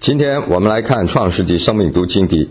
今天我们来看创世纪生命读经第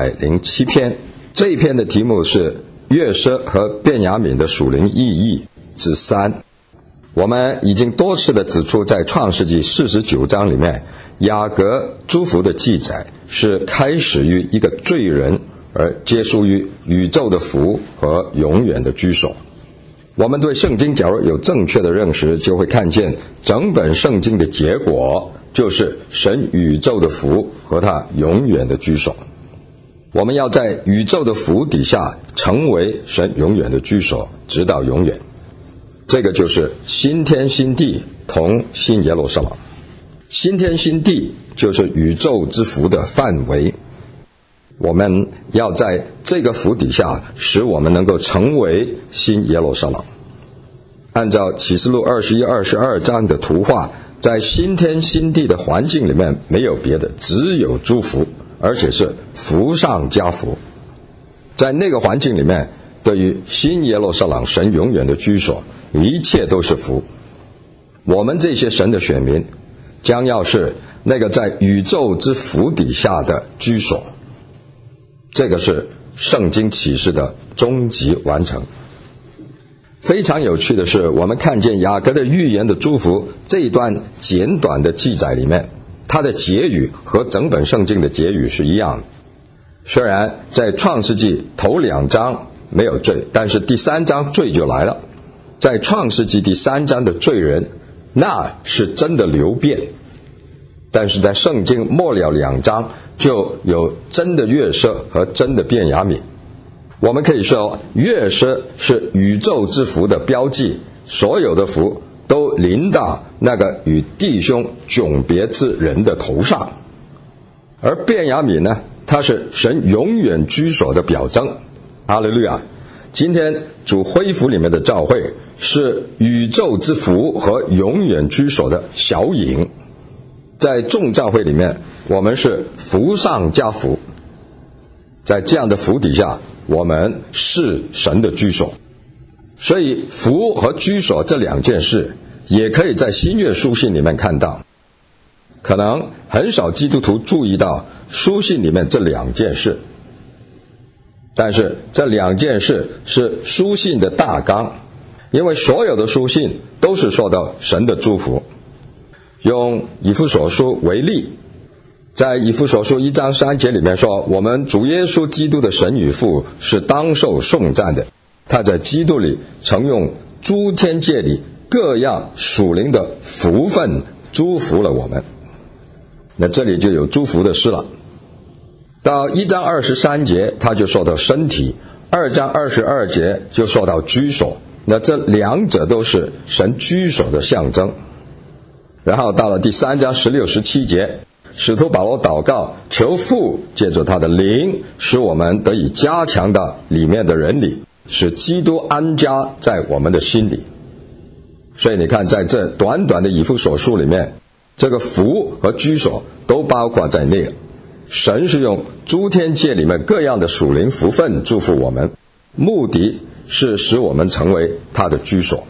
107篇，这一篇的题目是约瑟和便雅悯的属灵意义之3。我们已经多次的指出，在创世纪49章里面，雅各祝福的记载是开始于一个罪人，而结束于宇宙的福和永远的居所。我们对圣经假如有正确的认识，就会看见整本圣经的结果就是神宇宙的福和他永远的居所。我们要在宇宙的福底下成为神永远的居所，直到永远。这个就是新天新地同新耶路撒冷。新天新地就是宇宙之福的范围，我们要在这个福底下使我们能够成为新耶路撒冷。按照启示录21、22章的图画，在新天新地的环境里面没有别的，只有祝福，而且是福上加福。在那个环境里面，对于新耶路撒冷神永远的居所，一切都是福。我们这些神的选民将要是那个在宇宙之福底下的居所。这个是圣经启示的终极完成。非常有趣的是，我们看见雅各的预言的祝福这一段简短的记载里面，它的结语和整本圣经的结语是一样的。虽然在创世纪头2章没有罪，但是第3章罪就来了。在创世纪第3章的罪人，那是真的流变，但是在圣经末了2章就有真的约瑟和真的便雅悯。我们可以说，约瑟是宇宙之福的标记，所有的福都临到那个与弟兄迥别之人的头上。而便雅悯呢，他是神永远居所的表征。哈利路亚！今天主恢复里面的教会是宇宙之福和永远居所的小影。在众教会里面，我们是福上加福，在这样的福底下，我们是神的居所。所以福和居所这2件事也可以在新约书信里面看到。可能很少基督徒注意到书信里面这2件事，但是这2件事是书信的大纲，因为所有的书信都是说到神的祝福。用以弗所书为例，在以弗所书1章3节里面说，我们主耶稣基督的神与父是当受颂赞的，他在基督里曾用诸天界里各样属灵的福分祝福了我们。那这里就有祝福的事了。到1章23节他就说到身体，2章22节就说到居所，那这2者都是神居所的象征。然后到了第3章16、17节，使徒保罗祷告，求父借着他的灵，使我们得以加强到里面的人里，使基督安家在我们的心里。所以你看，在这短短的以弗所书里面，这个福和居所都包括在内了。神是用诸天界里面各样的属灵福分祝福我们，目的是使我们成为他的居所。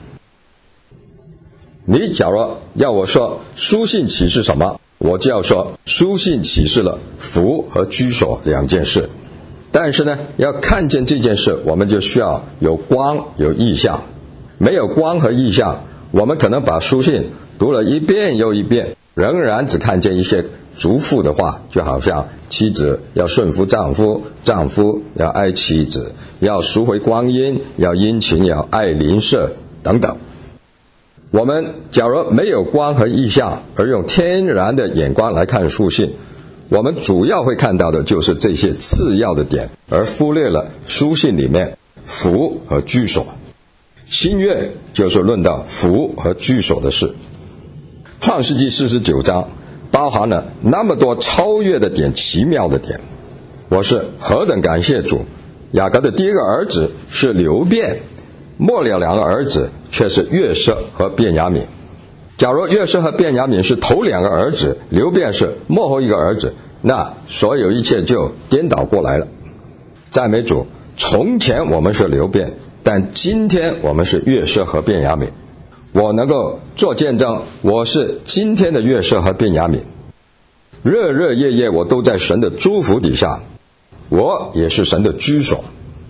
你假如要我说书信启示什么，我就要说书信启示了福和居所2件事。但是呢，要看见这件事，我们就需要有光有意象。没有光和意象，我们可能把书信读了一遍又一遍，仍然只看见一些嘱咐的话，就好像妻子要顺服丈夫，丈夫要爱妻子，要赎回光阴，要殷勤，要爱邻舍等等。我们假如没有光和意象，而用天然的眼光来看书信，我们主要会看到的就是这些次要的点，而忽略了书信里面福和居所。新约就是论到福和居所的事。创世纪49章包含了那么多超越的点，奇妙的点。我是何等感谢主，雅各的第一个儿子是流便，末了2个儿子却是约瑟和便雅悯。假如约瑟和便雅悯是头2个儿子，流便是末后1个儿子，那所有一切就颠倒过来了。赞美主，从前我们是流便，但今天我们是约瑟和便雅悯。我能够做见证，我是今天的约瑟和便雅悯。 日日夜夜我都在神的祝福底下，我也是神的居所。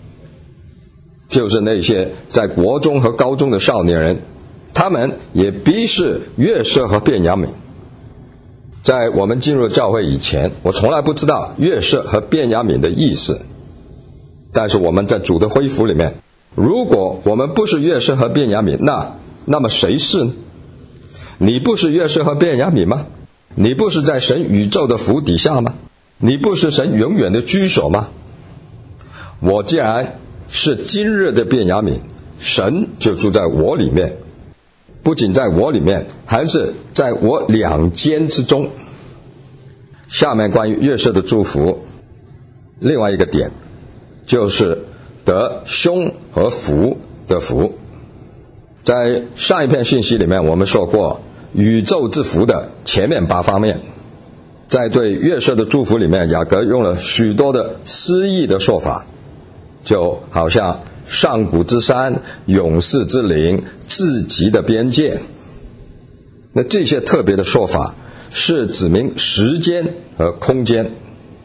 就是那些在国中和高中的少年人，他们也鄙视约瑟和便雅悯。在我们进入教会以前，我从来不知道约瑟和便雅悯的意思。但是我们在主的恢复里面，如果我们不是约瑟和便雅悯，那么谁是呢？你不是约瑟和便雅悯吗？你不是在神宇宙的福底下吗？你不是神永远的居所吗？我既然是今日的便雅悯，神就住在我里面，不仅在我里面，还是在我两肩之中。下面关于约瑟的祝福，另外一个点就是得胸和福的福。在上一篇信息里面我们说过宇宙之福的前面8方面，在对约瑟的祝福里面，雅各用了许多的诗意的说法，就好像上古之山、永世之灵、至极的边界。那这些特别的说法是指明时间和空间，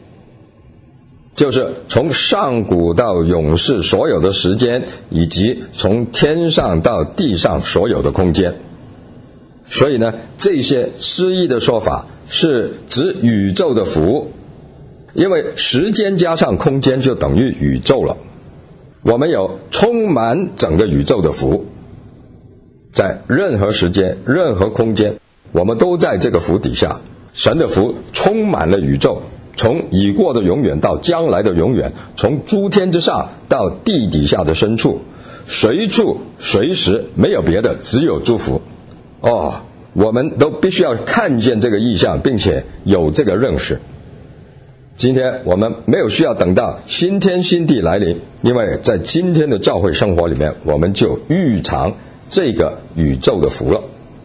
就是从上古到永世所有的时间，以及从天上到地上所有的空间。所以呢，这些诗意的说法是指宇宙的福，因为时间加上空间就等于宇宙了。我们有充满整个宇宙的福，在任何时间、任何空间，我们都在这个福底下。神的福充满了宇宙，从已过的永远到将来的永远，从诸天之上到地底下的深处，随处随时没有别的，只有祝福。我们都必须要看见这个意象，并且有这个认识。今天我们没有需要等到新天新地来临，因为在今天的教会生活里面，我们就预尝这个宇宙的福了。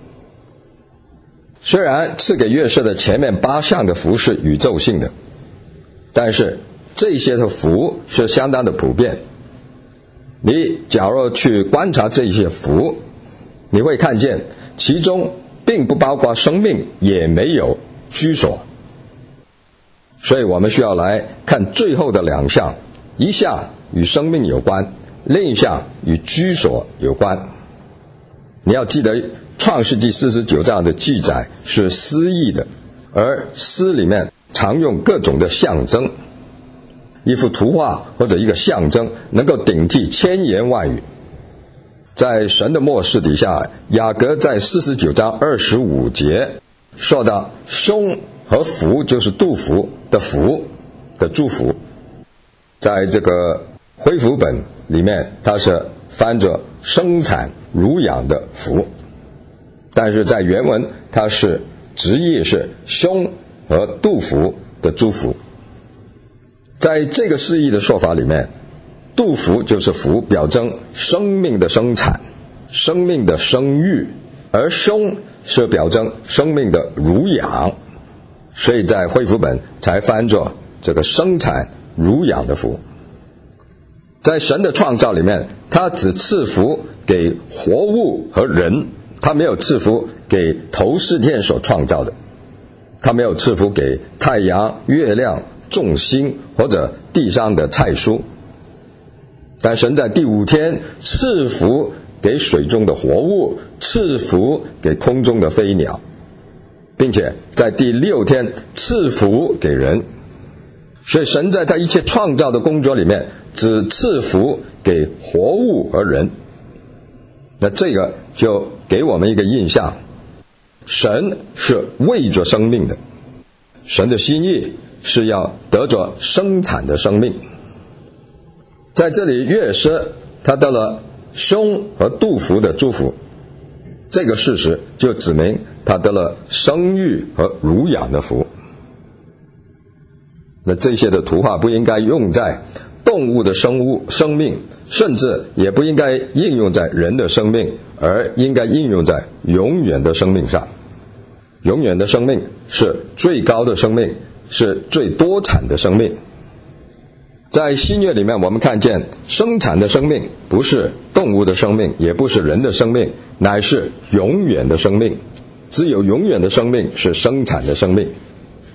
虽然赐给约瑟的前面8项的福是宇宙性的，但是这些的福是相当的普遍。你假如去观察这些福，你会看见其中并不包括生命，也没有居所。所以我们需要来看最后的2项，一项与生命有关，另一项与居所有关。你要记得创世纪49章的记载是诗意的，而诗里面常用各种的象征，一幅图画或者一个象征能够顶替千言万语。在神的默示底下，雅各在49章25节说到胸和福，就是杜甫的福的祝福。在这个恢复本里面，它是翻着生产乳养的福，但是在原文它是直译是胸和杜甫的祝福。在这个释义的说法里面，杜甫就是福，表征生命的生产、生命的生育，而胸是表征生命的乳养，所以在恢复本才翻作这个生产乳养的福。在神的创造里面，他只赐福给活物和人，他没有赐福给头4天所创造的，他没有赐福给太阳、月亮、众星或者地上的菜蔬。但神在第5天赐福给水中的活物，赐福给空中的飞鸟，并且在第6天赐福给人。所以神在他一切创造的工作里面只赐福给活物和人。那这个就给我们一个印象，神是为着生命的，神的心意是要得着生产的生命。在这里约瑟他得了胸和杜甫的祝福，这个事实就指明他得了生育和乳养的福。那这些的图画不应该用在动物的生命，甚至也不应该应用在人的生命，而应该应用在永远的生命上。永远的生命是最高的生命，是最多产的生命。在新约里面我们看见生产的生命不是动物的生命，也不是人的生命，乃是永远的生命。只有永远的生命是生产的生命。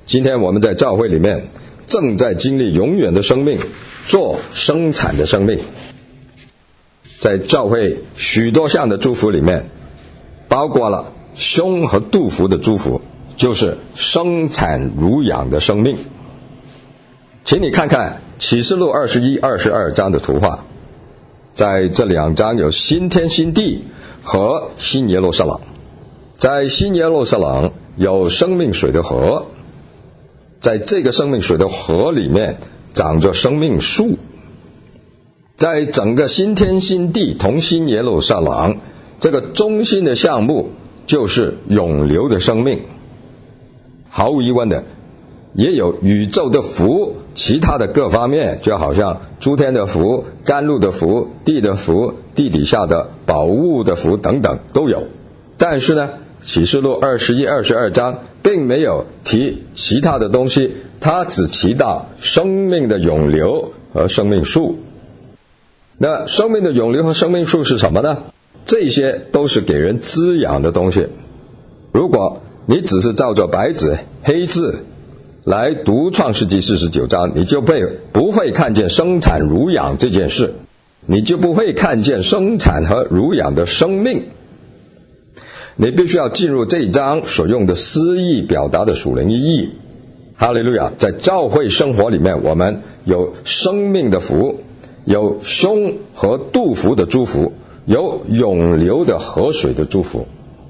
今天我们在教会里面正在经历永远的生命，做生产的生命。在教会许多项的祝福里面，包括了胸和肚腹的祝福，就是生产乳养的生命。请你看看启示录21、22章的图画，在这2章有新天新地和新耶路撒冷。在新耶路撒冷有生命水的河，在这个生命水的河里面长着生命树。在整个新天新地同新耶路撒冷，这个中心的项目就是永流的生命。毫无疑问的，也有宇宙的福，其他的各方面，就好像诸天的福、甘露的福、地的福、地底下的宝物的福等等都有。但是呢，启示录21、22章并没有提其他的东西，它只提到生命的永流和生命树。那生命的永流和生命树是什么呢？这些都是给人滋养的东西。如果你只是照着白纸黑字来读创世纪49章，你就不会看见生产乳养这件事，你就不会看见生产和乳养的生命。你必须要进入这一章所用的诗意表达的属灵意义。哈利路亚！在教会生活里面，我们有生命的福，有胸和肚腹的祝福，有永流的河水的祝福。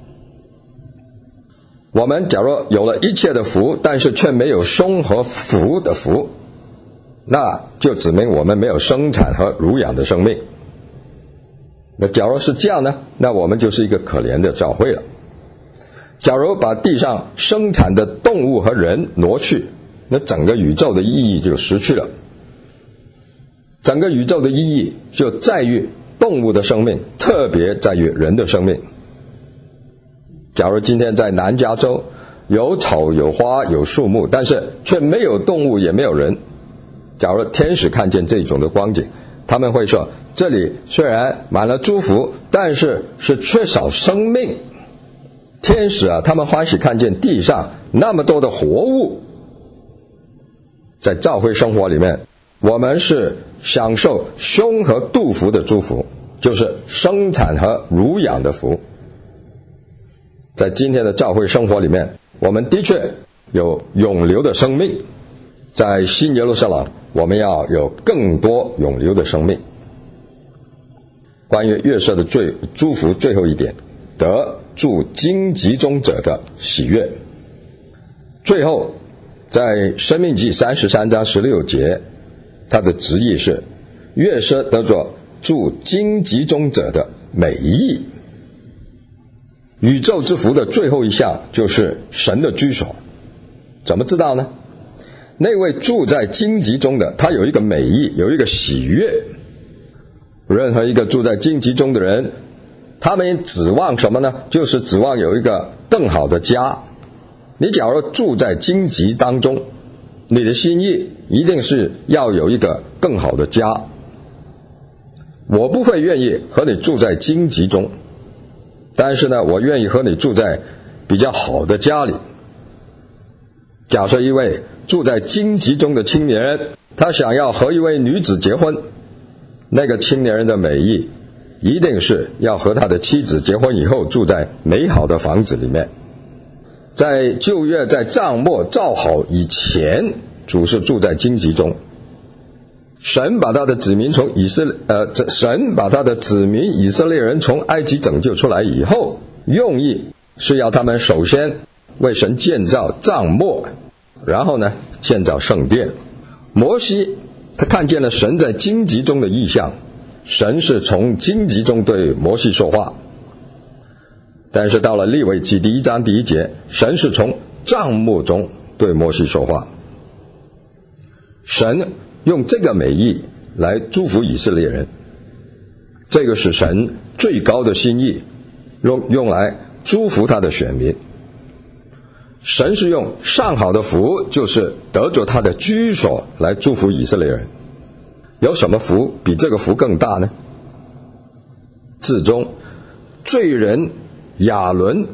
我们假如有了一切的福，但是却没有胸和腹的福，那就指明我们没有生产和乳养的生命。那假如是这样呢，那我们就是一个可怜的教会了。假如把地上生产的动物和人挪去，那整个宇宙的意义就失去了。整个宇宙的意义就在于动物的生命，特别在于人的生命。假如今天在南加州有草有花有树木，但是却没有动物也没有人，假如天使看见这种的光景，他们会说，这里虽然满了祝福，但是是缺少生命。天使啊，他们欢喜看见地上那么多的活物。在教会生活里面，我们是享受胸和肚腹的祝福，就是生产和乳养的福。在今天的教会生活里面，我们的确有永流的生命。在新耶路撒冷，我们要有更多永流的生命。关于约瑟的祝福最后一点，得住荆棘中者的喜悦。最后在申命记33章16节，他的直译是约瑟得着住荆棘中者的美意。宇宙之福的最后一项就是神的居所。怎么知道呢？那位住在荆棘中的，他有一个美意，有一个喜悦。任何一个住在荆棘中的人，他们指望什么呢？就是指望有一个更好的家。你假如住在荆棘当中，你的心意一定是要有一个更好的家。我不会愿意和你住在荆棘中，但是呢，我愿意和你住在比较好的家里。假设一位住在荆棘中的青年人，他想要和一位女子结婚，那个青年人的美意一定是要和他的妻子结婚以后住在美好的房子里面。在旧约在帐幕造好以前，主是住在荆棘中。神把他的子民以色列人从埃及拯救出来以后，用意是要他们首先为神建造帐幕，然后呢建造圣殿。摩西他看见了神在荆棘中的异象，神是从荆棘中对摩西说话。但是到了利未记1章1节，神是从帐幕中对摩西说话。神用这个美意来祝福以色列人，这个是神最高的心意，用来祝福他的选民。神是用上好的福，就是得着他的居所来祝福以色列人。有什么福比这个福更大呢？至终罪人亚伦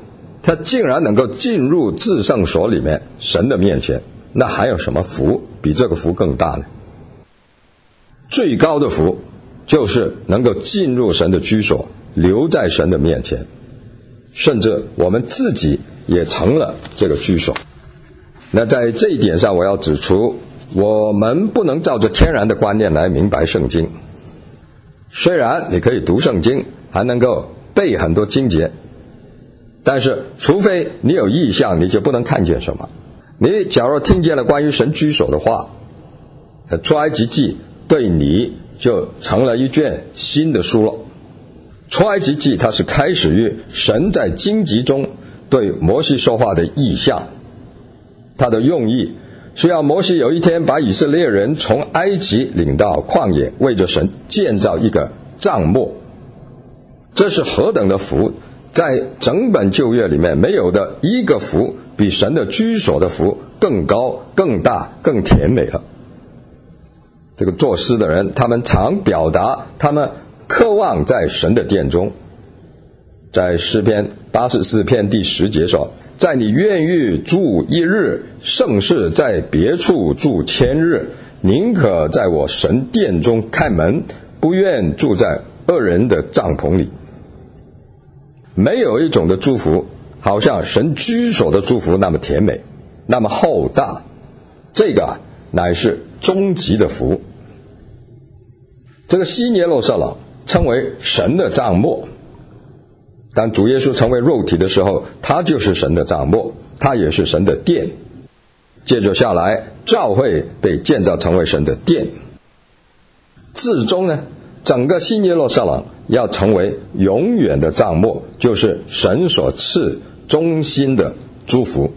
他竟然能够进入至圣所里面，神的面前，那还有什么福比这个福更大呢？最高的福就是能够进入神的居所，留在神的面前，甚至我们自己也成了这个居所。那在这一点上，我要指出，我们不能照着天然的观念来明白圣经。虽然你可以读圣经，还能够背很多经节，但是除非你有意象，你就不能看见什么。你假如听见了关于神居所的话，出埃及记对你就成了一卷新的书了。出埃及记它是开始于神在荆棘中对摩西说话的意象，它的用意是要摩西有一天把以色列人从埃及领到旷野，为着神建造一个帐幕。这是何等的福，在整本旧约里面没有的一个福比神的居所的福更高、更大、更甜美了。这个作诗的人，他们常表达他们渴望在神的殿中。在诗篇84篇第10节说，在你愿意住一日，胜似在别处住1000日，宁可在我神殿中看门，不愿住在恶人的帐篷里。没有一种的祝福好像神居所的祝福那么甜美，那么厚大，这个乃是终极的福。这个新耶路撒冷称为神的帐幕，当主耶稣成为肉体的时候，他就是神的帐幕，他也是神的殿。接着下来，教会被建造成为神的殿。至终呢，整个新耶路撒冷要成为永远的帐幕，就是神所赐忠心的祝福。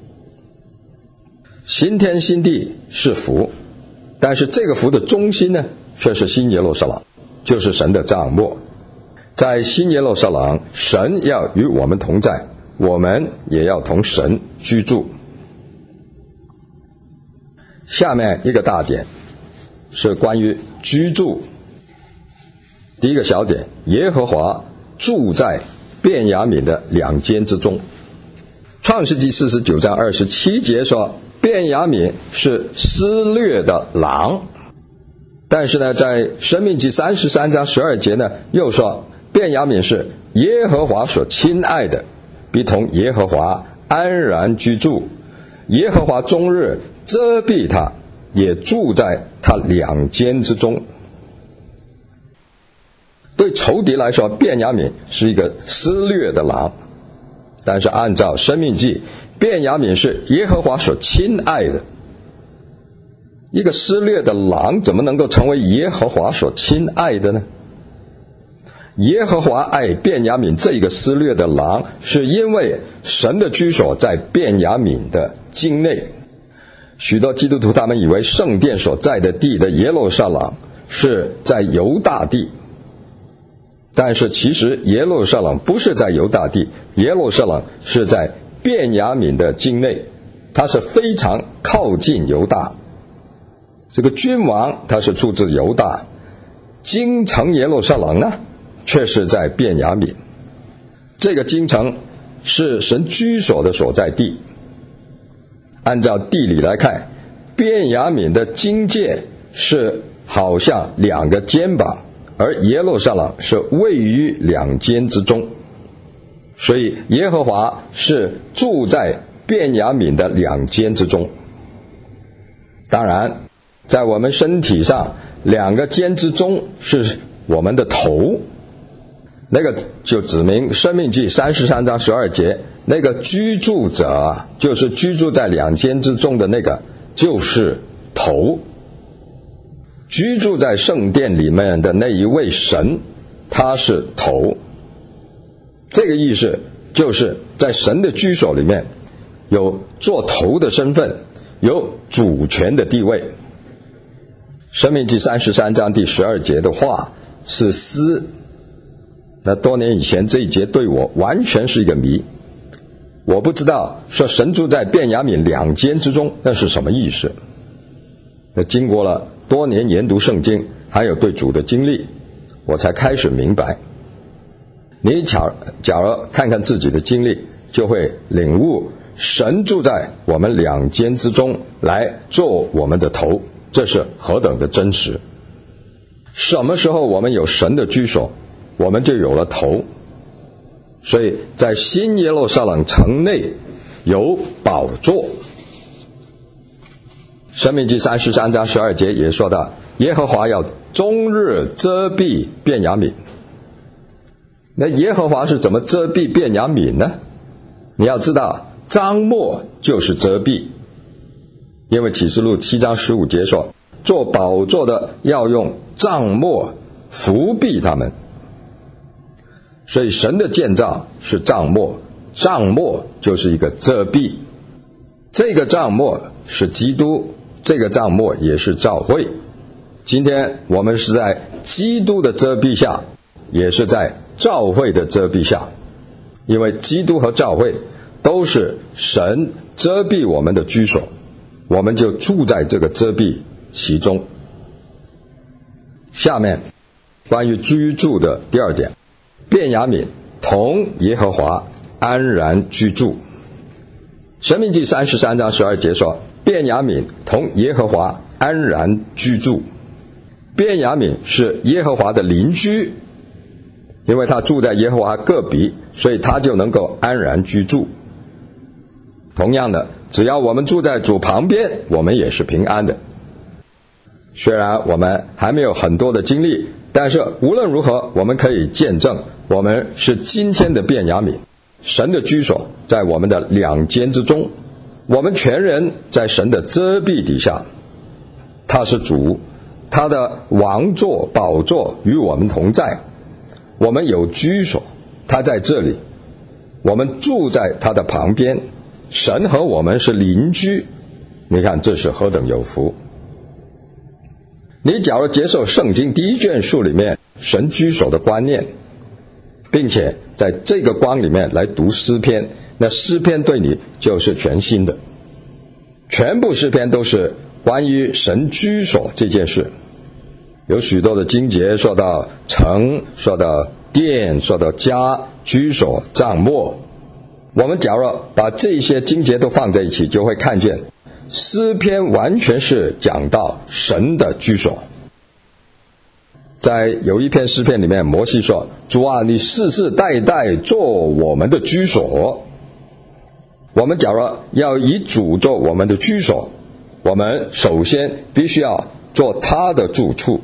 新天新地是福，但是这个福的中心呢，却是新耶路撒冷，就是神的帐幕。在新耶路撒冷，神要与我们同在，我们也要同神居住。下面一个大点是关于居住。第一个小点，耶和华住在便雅悯的两间之中。创世纪49章27节说，便雅悯是撕裂的狼。但是呢，在申命记33章12节呢，又说便雅悯是耶和华所亲爱的，必同耶和华安然居住，耶和华终日遮蔽他，也住在他两间之中。对仇敌来说，便雅悯是一个撕裂的狼，但是按照申命记，便雅悯是耶和华所亲爱的。一个撕裂的狼怎么能够成为耶和华所亲爱的呢？耶和华爱便雅悯这一个撕裂的狼，是因为神的居所在便雅悯的境内。许多基督徒他们以为圣殿所在的地的耶路撒冷是在犹大地，但是其实耶路撒冷不是在犹大地，耶路撒冷是在便雅悯的境内，它是非常靠近犹大。这个君王他是出自犹大，京城耶路撒冷呢却是在便雅悯。这个京城是神居所的所在地。按照地理来看，便雅悯的境界是好像两个肩膀，而耶路撒冷是位于两间之中，所以耶和华是住在便雅悯的两间之中。当然在我们身体上，两个肩之中是我们的头，那个就指明申命记33章12节，那个居住者就是居住在两间之中的那个就是头。居住在圣殿里面的那一位神，他是头。这个意思就是在神的居所里面有做头的身份，有主权的地位。申命记33章第12节的话是思，那多年以前这一节对我完全是一个谜，我不知道说神住在便雅悯两间之中那是什么意思。那经过了多年研读圣经还有对主的经历，我才开始明白。你假如看看自己的经历， 就会领悟神住在我们两肩之中，来做我们的头，这是何等的真实。什么时候我们有神的居所，我们就有了头。所以在新耶路撒冷城内有宝座。申命记33章12节也说到，耶和华要终日遮蔽便雅悯。那耶和华是怎么遮蔽便雅悯呢？你要知道，帐幕就是遮蔽，因为启示录7章15节说，做宝座的要用帐幕覆庇他们。所以神的建造是帐幕，帐幕就是一个遮蔽。这个帐幕是基督，这个帐幕也是教会。今天我们是在基督的遮蔽下，也是在教会的遮蔽下，因为基督和教会都是神遮蔽我们的居所，我们就住在这个遮蔽其中。下面关于居住的第二点，便雅悯同耶和华安然居住。申命记33章12节说，便雅悯同耶和华安然居住。便雅悯是耶和华的邻居，因为他住在耶和华各比，所以他就能够安然居住。同样的，只要我们住在主旁边，我们也是平安的。虽然我们还没有很多的经历，但是无论如何，我们可以见证，我们是今天的便雅悯，神的居所在我们的两肩之中，我们全人在神的遮蔽底下。他是主，他的王座宝座与我们同在，我们有居所，他在这里，我们住在他的旁边，神和我们是邻居。你看这是何等有福。你假如接受圣经第一卷书里面神居所的观念，并且在这个光里面来读诗篇，那诗篇对你就是全新的。全部诗篇都是关于神居所这件事，有许多的经节说到城，说到殿，说到家，居所，帐幕。我们假如把这些经节都放在一起，就会看见诗篇完全是讲到神的居所。在有一篇诗篇里面，摩西说，主啊，你世世代代做我们的居所。我们假如要以主做我们的居所，我们首先必须要做他的住处。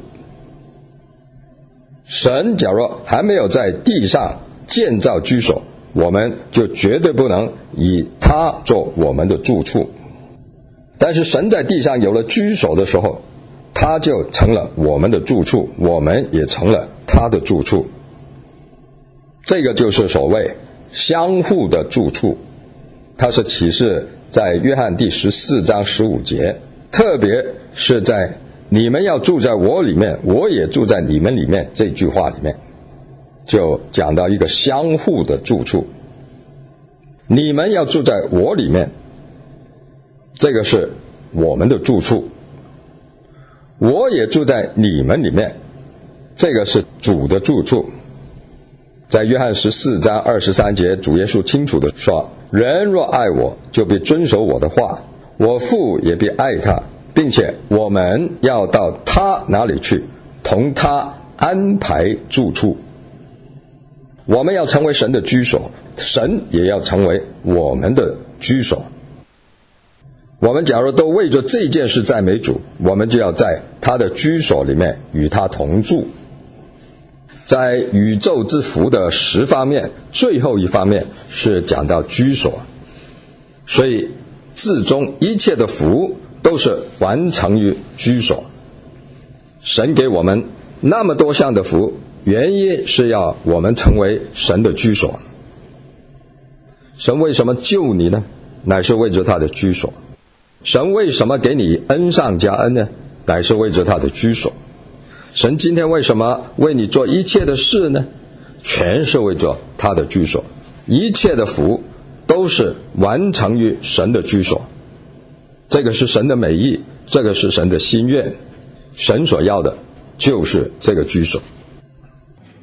神假如还没有在地上建造居所，我们就绝对不能以他做我们的住处。但是神在地上有了居所的时候，他就成了我们的住处，我们也成了他的住处。这个就是所谓相互的住处。它是启示在约翰第14章15节，特别是在你们要住在我里面，我也住在你们里面这句话里面，就讲到一个相互的住处。你们要住在我里面，这个是我们的住处，我也住在你们里面，这个是主的住处。在约翰14章23节，主耶稣清楚地说，人若爱我，就必遵守我的话，我父也必爱他，并且我们要到他那里去，同他安排住处。我们要成为神的居所，神也要成为我们的居所。我们假如都为着这件事赞美主，我们就要在他的居所里面与他同住。在宇宙之福的10方面，最后一方面是讲到居所。所以至终一切的福都是完成于居所。神给我们那么多项的福，原因是要我们成为神的居所。神为什么救你呢？乃是为着他的居所。神为什么给你恩上加恩呢？乃是为着他的居所。神今天为什么为你做一切的事呢？全是为着他的居所。一切的福都是完成于神的居所。这个是神的美意，这个是神的心愿。神所要的就是这个居所。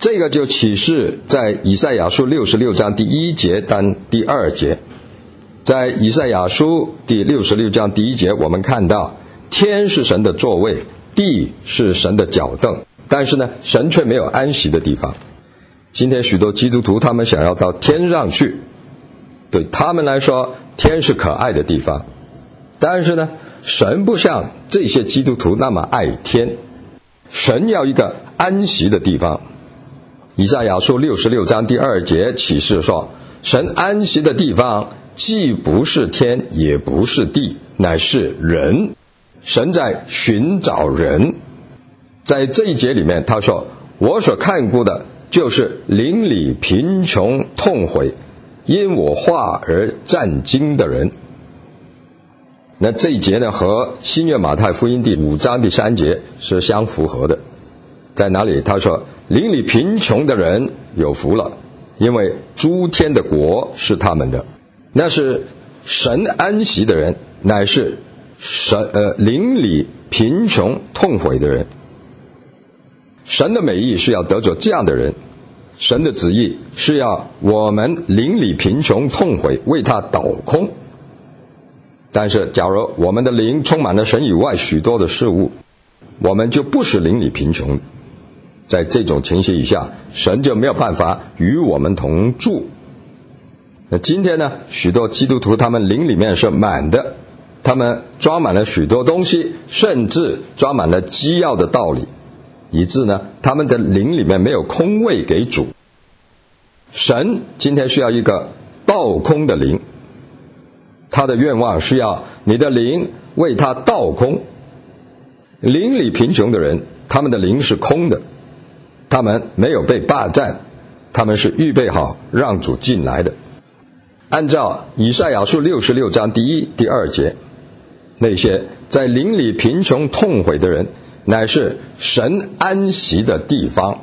这个就启示在以赛亚书66章第1节到第2节。在以赛亚书第66章第1节，我们看到天是神的座位，地是神的脚凳，但是呢，神却没有安息的地方。今天许多基督徒他们想要到天上去，对他们来说天是可爱的地方，但是呢，神不像这些基督徒那么爱天，神要一个安息的地方。以赛亚书66章第2节启示说，神安息的地方既不是天也不是地，乃是人，神在寻找人。在这一节里面他说，我所看顾的就是邻里贫穷痛悔，因我话而战惊的人。那这一节呢，和新约马太福音第5章第3节是相符合的。在哪里？他说，邻里贫穷的人有福了，因为诸天的国是他们的。那是神安息的人，乃是邻里贫穷痛悔的人。神的美意是要得着这样的人，神的旨意是要我们邻里贫穷痛悔，为他倒空。但是假如我们的灵充满了神以外许多的事物，我们就不是邻里贫穷。在这种情形以下，神就没有办法与我们同住。那今天呢，许多基督徒他们灵里面是满的，他们装满了许多东西，甚至装满了基要的道理，以致呢，他们的灵里面没有空位给主。神今天需要一个倒空的灵，他的愿望是要你的灵为他倒空。灵里贫穷的人，他们的灵是空的，他们没有被霸占，他们是预备好让主进来的。按照以赛亚书66章第1、第2节，那些在灵里贫穷痛悔的人，乃是神安息的地方。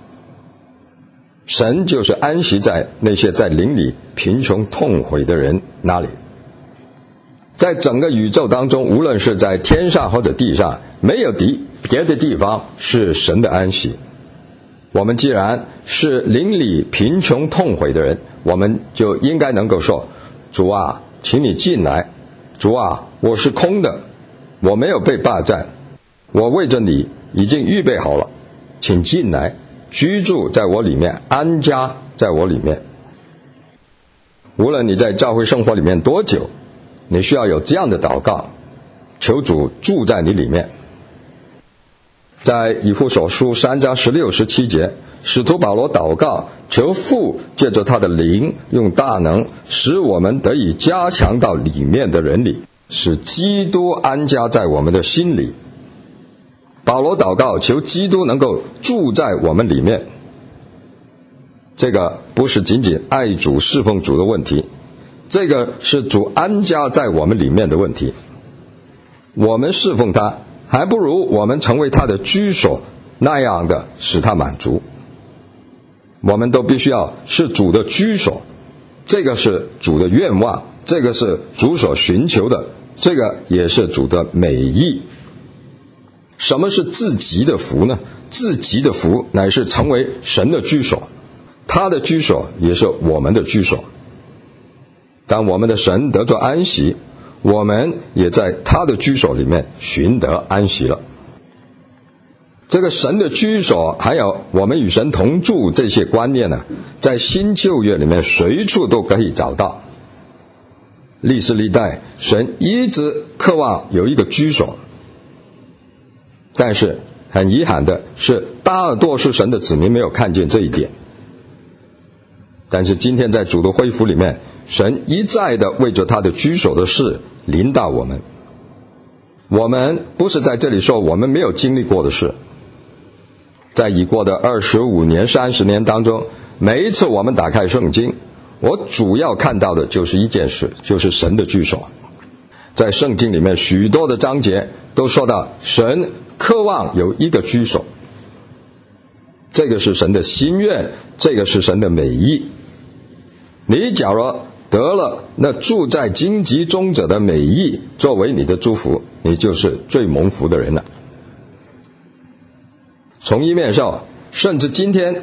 神就是安息在那些在灵里贫穷痛悔的人那里。在整个宇宙当中，无论是在天上或者地上，没有别的地方是神的安息。我们既然是邻里贫穷痛悔的人，我们就应该能够说，主啊，请你进来。主啊，我是空的，我没有被霸占，我为着你已经预备好了，请进来，居住在我里面，安家在我里面。无论你在教会生活里面多久，你需要有这样的祷告，求主住在你里面。在以弗所书3章16、17节，使徒保罗祷告，求父借着他的灵，用大能使我们得以加强到里面的人里，使基督安家在我们的心里。保罗祷告，求基督能够住在我们里面。这个不是仅仅爱主侍奉主的问题，这个是主安家在我们里面的问题。我们侍奉他，还不如我们成为他的居所，那样的使他满足。我们都必须要是主的居所，这个是主的愿望，这个是主所寻求的，这个也是主的美意。什么是自己的福呢？自己的福乃是成为神的居所，他的居所也是我们的居所。当我们的神得着安息，我们也在他的居所里面寻得安息了。这个神的居所，还有我们与神同住这些观念呢，在新旧约里面随处都可以找到。历世历代，神一直渴望有一个居所，但是很遗憾的是，大多数神的子民没有看见这一点。但是今天在主的恢复里面，神一再的为着他的居所的事临到我们。我们不是在这里说我们没有经历过的事，在已过的25年、30年当中，每一次我们打开圣经，我主要看到的就是一件事，就是神的居所。在圣经里面许多的章节都说到神渴望有一个居所，这个是神的心愿，这个是神的美意。你假如得了那住在荆棘中者的美意作为你的祝福，你就是最蒙福的人了。从一面上，甚至今天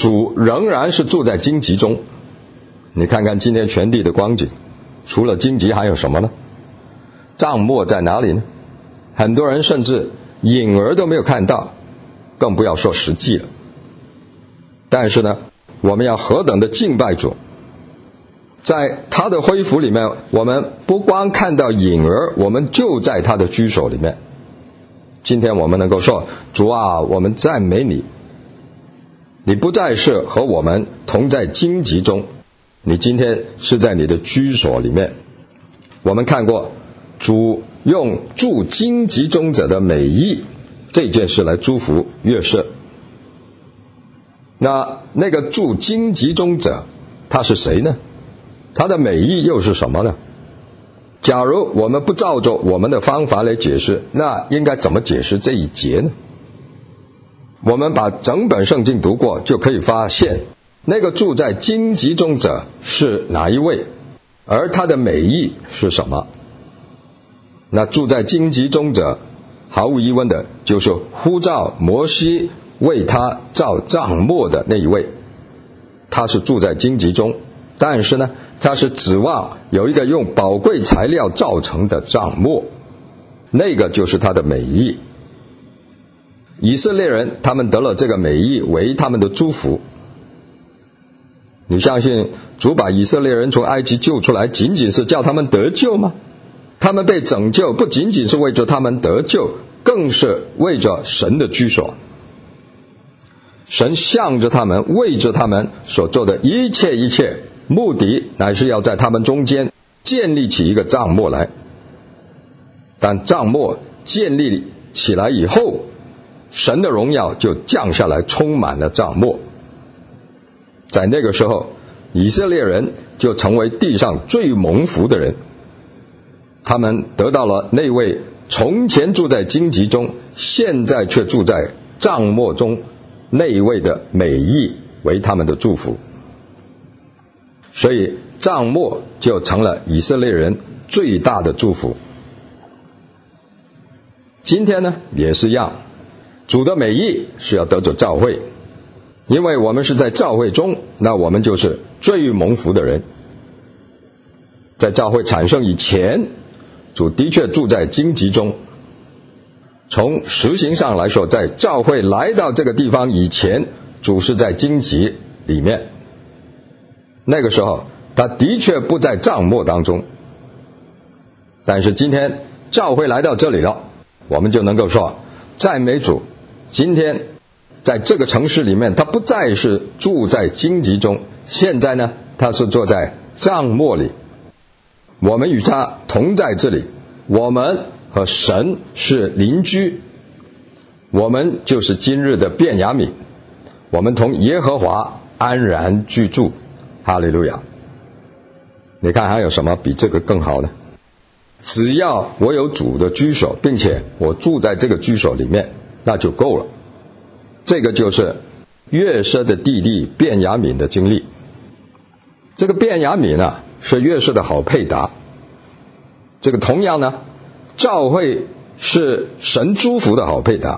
主仍然是住在荆棘中。你看看今天全地的光景，除了荆棘还有什么呢？帐幕在哪里呢？很多人甚至影儿都没有看到，更不要说实际了。但是呢，我们要何等的敬拜主，在他的恢复里面，我们不光看到影儿，我们就在他的居所里面。今天我们能够说，主啊，我们赞美你，你不再是和我们同在荆棘中，你今天是在你的居所里面。我们看过主用住荆棘中者的美意这件事来祝福约瑟。那个住荆棘中者他是谁呢？他的美意又是什么呢？假如我们不照着我们的方法来解释，那应该怎么解释这一节呢？我们把整本圣经读过，就可以发现那个住在荆棘中者是哪一位，而他的美意是什么。那住在荆棘中者毫无疑问的就是呼召摩西为他造帐幕的那一位。他是住在荆棘中，但是呢，他是指望有一个用宝贵材料造成的帐幕，那个就是他的美意。以色列人他们得了这个美意为他们的祝福。你相信主把以色列人从埃及救出来仅仅是叫他们得救吗？他们被拯救不仅仅是为着他们得救，更是为着神的居所。神向着他们，为着他们所做的一切，目的乃是要在他们中间建立起一个帐幕来。但帐幕建立起来以后，神的荣耀就降下来，充满了帐幕。在那个时候，以色列人就成为地上最蒙福的人。他们得到了那位从前住在荆棘中，现在却住在帐幕中那一位的美意为他们的祝福。所以帐幕就成了以色列人最大的祝福。今天呢也是一样，主的美意是要得着教会，因为我们是在教会中，那我们就是最蒙福的人。在教会产生以前，主的确住在荆棘中。从实行上来说，在教会来到这个地方以前，主是在荆棘里面。那个时候他的确不在帐幕当中。但是今天教会来到这里了，我们就能够说赞美主，今天在这个城市里面，他不再是住在荆棘中，现在呢他是坐在帐幕里。我们与他同在这里，我们和神是邻居，我们就是今日的便雅悯，我们同耶和华安然居住。哈利路亚！你看还有什么比这个更好呢？只要我有主的居所，并且我住在这个居所里面，那就够了。这个就是约瑟的弟弟便雅悯的经历。这个便雅悯呢，是约瑟的好配搭。这个同样呢，教会是神祝福的好配搭。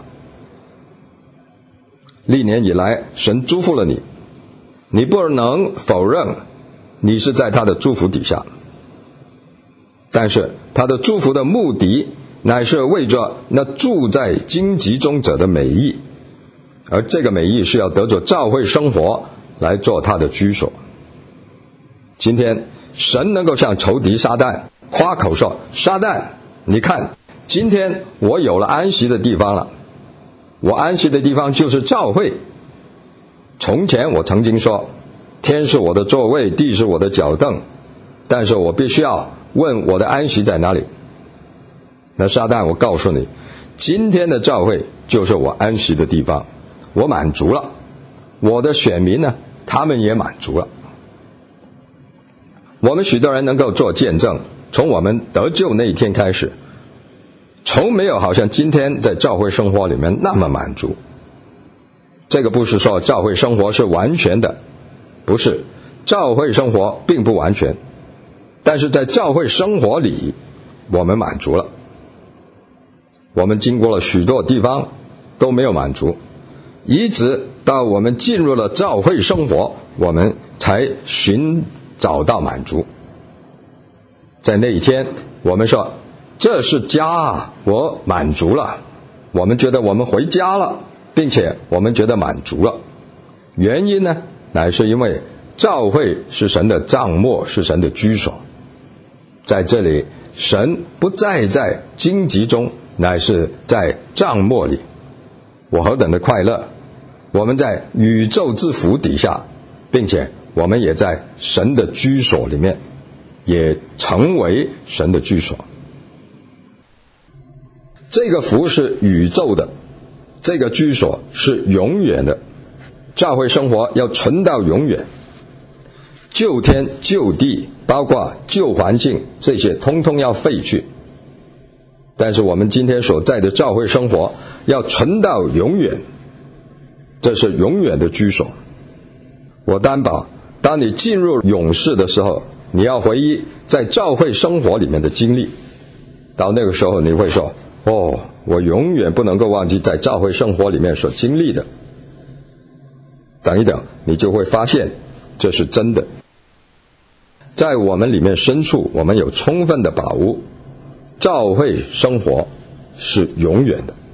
历年以来，神祝福了你，你不能否认你是在他的祝福底下。但是他的祝福的目的乃是为着那住在荆棘中者的美意，而这个美意是要得着教会生活来做他的居所。今天神能够向仇敌撒旦夸口说，撒旦，你看今天我有了安息的地方了，我安息的地方就是教会。从前我曾经说，天是我的座位，地是我的脚凳，但是我必须要问我的安息在哪里。那撒旦，我告诉你，今天的教会就是我安息的地方，我满足了，我的选民呢，他们也满足了。我们许多人能够做见证，从我们得救那一天开始，从没有好像今天在教会生活里面那么满足。这个不是说教会生活是完全的，不是，教会生活并不完全，但是在教会生活里我们满足了。我们经过了许多地方都没有满足， 一直到我们进入了教会生活，我们才寻找到满足。在那一天，我们说这是家啊，我满足了，我们觉得我们回家了，并且我们觉得满足了。原因呢，乃是因为教会是神的帐幕，是神的居所。在这里，神不再在荆棘中，乃是在帐幕里。我何等的快乐！我们在宇宙之福底下，并且我们也在神的居所里面，也成为神的居所。这个福是宇宙的，这个居所是永远的。教会生活要存到永远，旧天旧地，包括旧环境，这些通通要废去。但是我们今天所在的教会生活要存到永远，这是永远的居所。我担保，当你进入永世的时候，你要回忆在教会生活里面的经历，到那个时候你会说，我永远不能够忘记在教会生活里面所经历的。等一等，你就会发现这是真的。在我们里面深处，我们有充分的把握，教会生活是永远的。